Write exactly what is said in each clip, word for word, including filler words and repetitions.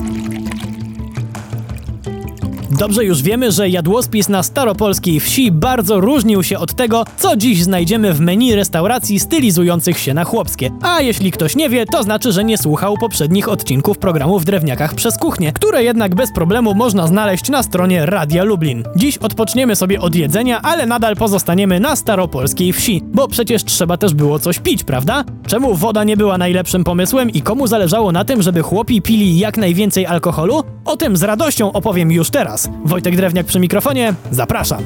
Dobrze już wiemy, że jadłospis na staropolskiej wsi bardzo różnił się od tego, co dziś znajdziemy w menu restauracji stylizujących się na chłopskie. A jeśli ktoś nie wie, to znaczy, że nie słuchał poprzednich odcinków programu W Drewniakach przez kuchnię, które jednak bez problemu można znaleźć na stronie Radia Lublin. Dziś odpoczniemy sobie od jedzenia, ale nadal pozostaniemy na staropolskiej wsi, bo przecież trzeba też było coś pić, prawda? Czemu woda nie była najlepszym pomysłem i komu zależało na tym, żeby chłopi pili jak najwięcej alkoholu? O tym z radością opowiem już teraz. Wojtek Drewniak przy mikrofonie, zapraszam.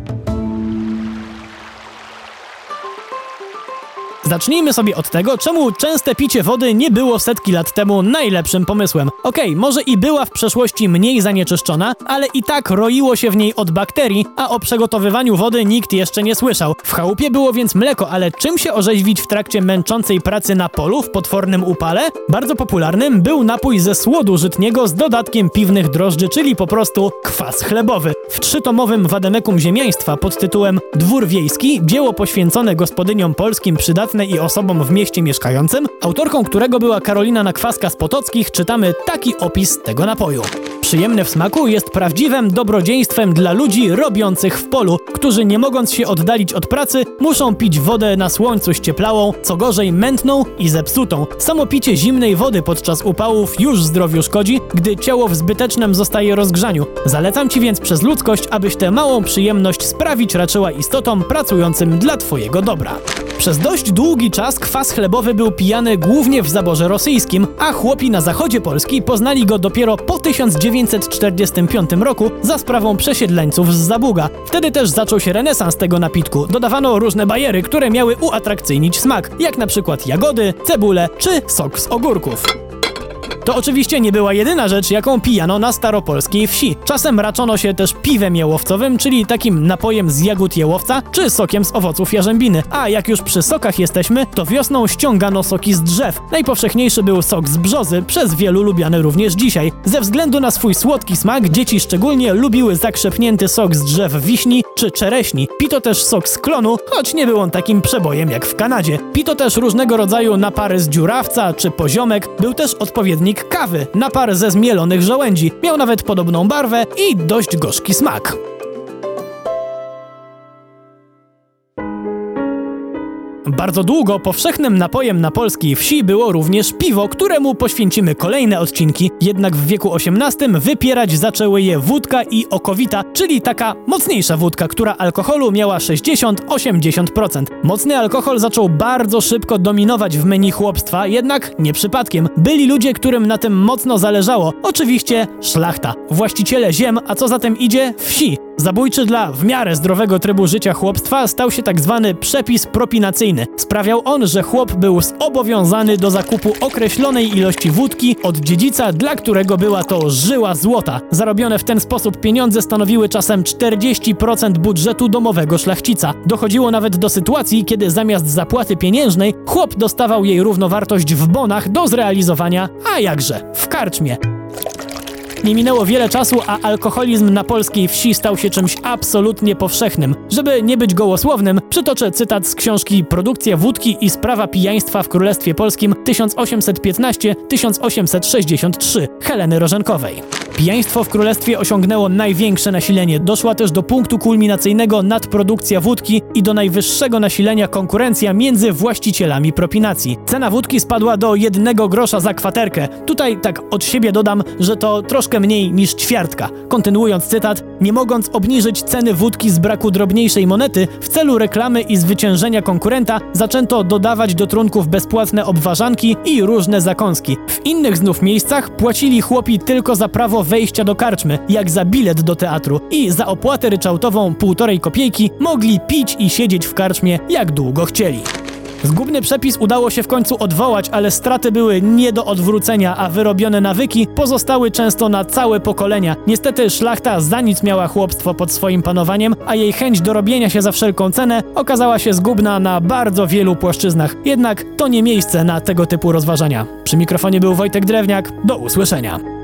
Zacznijmy sobie od tego, czemu częste picie wody nie było setki lat temu najlepszym pomysłem. Okej, okay, może i była w przeszłości mniej zanieczyszczona, ale i tak roiło się w niej od bakterii, a o przygotowywaniu wody nikt jeszcze nie słyszał. W chałupie było więc mleko, ale czym się orzeźwić w trakcie męczącej pracy na polu w potwornym upale? Bardzo popularnym był napój ze słodu żytniego z dodatkiem piwnych drożdży, czyli po prostu kwas chlebowy. W trzytomowym wademekum ziemiaństwa pod tytułem Dwór wiejski, dzieło poświęcone gospodyniom polskim przydatnym i osobom w mieście mieszkającym, autorką którego była Karolina Nakwaska z Potockich, czytamy taki opis tego napoju. Przyjemny w smaku, jest prawdziwym dobrodziejstwem dla ludzi robiących w polu, którzy nie mogąc się oddalić od pracy, muszą pić wodę na słońcu ścieplałą, co gorzej mętną i zepsutą. Samo picie zimnej wody podczas upałów już zdrowiu szkodzi, gdy ciało w zbytecznym zostaje rozgrzaniu. Zalecam ci więc przez ludzkość, abyś tę małą przyjemność sprawić raczyła istotom pracującym dla twojego dobra. Przez dość długi czas kwas chlebowy był pijany głównie w zaborze rosyjskim, a chłopi na zachodzie Polski poznali go dopiero po tysiąc dziewięćset czterdziestym piątym roku za sprawą przesiedleńców z Zabuga. Wtedy też zaczął się renesans tego napitku. Dodawano różne bajery, które miały uatrakcyjnić smak, jak na przykład jagody, cebulę czy sok z ogórków. To oczywiście nie była jedyna rzecz, jaką pijano na staropolskiej wsi. Czasem raczono się też piwem jełowcowym, czyli takim napojem z jagód jełowca, czy sokiem z owoców jarzębiny. A jak już przy sokach jesteśmy, to wiosną ściągano soki z drzew. Najpowszechniejszy był sok z brzozy, przez wielu lubiany również dzisiaj. Ze względu na swój słodki smak, dzieci szczególnie lubiły zakrzepnięty sok z drzew wiśni czy czereśni. Pito też sok z klonu, choć nie był on takim przebojem jak w Kanadzie. Pito też różnego rodzaju napary z dziurawca czy poziomek, był też odpowiednik kawy, napar ze zmielonych żołędzi. Miał nawet podobną barwę i dość gorzki smak. Bardzo długo powszechnym napojem na polskiej wsi było również piwo, któremu poświęcimy kolejne odcinki, jednak w wieku osiemnastym wypierać zaczęły je wódka i okowita, czyli taka mocniejsza wódka, która alkoholu miała sześćdziesiąt do osiemdziesięciu procent. Mocny alkohol zaczął bardzo szybko dominować w menu chłopstwa, jednak nie przypadkiem. Byli ludzie, którym na tym mocno zależało. Oczywiście szlachta, właściciele ziem, a co za tym idzie wsi. Zabójczy dla w miarę zdrowego trybu życia chłopstwa stał się tak zwany przepis propinacyjny. Sprawiał on, że chłop był zobowiązany do zakupu określonej ilości wódki od dziedzica, dla którego była to żyła złota. Zarobione w ten sposób pieniądze stanowiły czasem czterdzieści procent budżetu domowego szlachcica. Dochodziło nawet do sytuacji, kiedy zamiast zapłaty pieniężnej chłop dostawał jej równowartość w bonach do zrealizowania, a jakże, w karczmie. Nie minęło wiele czasu, a alkoholizm na polskiej wsi stał się czymś absolutnie powszechnym. Żeby nie być gołosłownym, przytoczę cytat z książki Produkcja wódki i sprawa pijaństwa w Królestwie Polskim tysiąc osiemset piętnaście do tysiąc osiemset sześćdziesiąt trzy Heleny Rożenkowej. Pijaństwo w królestwie osiągnęło największe nasilenie. Doszła też do punktu kulminacyjnego nadprodukcja wódki i do najwyższego nasilenia konkurencja między właścicielami propinacji. Cena wódki spadła do jednego grosza za kwaterkę. Tutaj tak od siebie dodam, że to troszkę mniej niż ćwiartka. Kontynuując cytat, nie mogąc obniżyć ceny wódki z braku drobniejszej monety, w celu reklamy i zwyciężenia konkurenta zaczęto dodawać do trunków bezpłatne obwarzanki i różne zakąski. W innych znów miejscach płacili chłopi tylko za prawo wejścia do karczmy, jak za bilet do teatru, i za opłatę ryczałtową półtorej kopiejki mogli pić i siedzieć w karczmie jak długo chcieli. Zgubny przepis udało się w końcu odwołać, ale straty były nie do odwrócenia, a wyrobione nawyki pozostały często na całe pokolenia. Niestety szlachta za nic miała chłopstwo pod swoim panowaniem, a jej chęć do robienia się za wszelką cenę okazała się zgubna na bardzo wielu płaszczyznach. Jednak to nie miejsce na tego typu rozważania. Przy mikrofonie był Wojtek Drewniak. Do usłyszenia.